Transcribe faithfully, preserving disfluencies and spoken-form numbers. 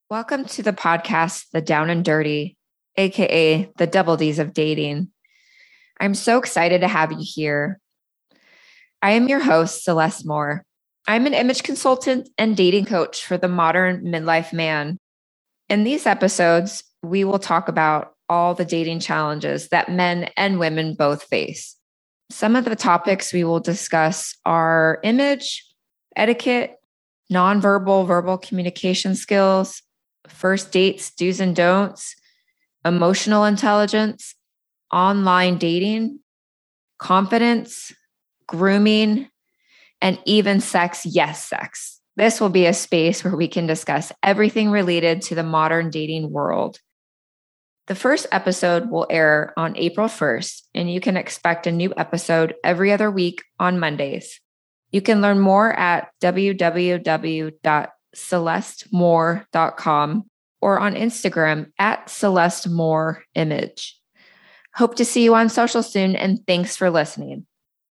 Welcome to the podcast, The Down and Dirty, aka the Double D's of Dating. I'm so excited to have you here. I am your host, Celeste Moore. I'm an image consultant and dating coach for the modern midlife man. In these episodes, we will talk about all the dating challenges that men and women both face. Some of the topics we will discuss are image, etiquette, nonverbal verbal communication skills, first dates, do's and don'ts, emotional intelligence, online dating, confidence, grooming, and even sex, yes, sex. This will be a space where we can discuss everything related to the modern dating world. The first episode will air on April first, and you can expect a new episode every other week on Mondays. You can learn more at w w w dot celeste moore dot com or on Instagram at Celeste Moore Image. Hope to see you on social soon, and thanks for listening.